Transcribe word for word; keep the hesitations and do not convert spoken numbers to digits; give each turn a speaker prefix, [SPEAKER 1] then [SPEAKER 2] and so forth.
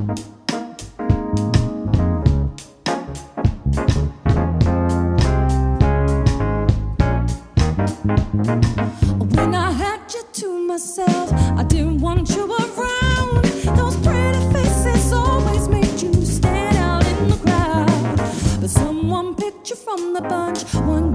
[SPEAKER 1] When I had you to myself, I didn't want you around. Those pretty faces always made you stand out in the crowd. But someone picked you from the bunch. One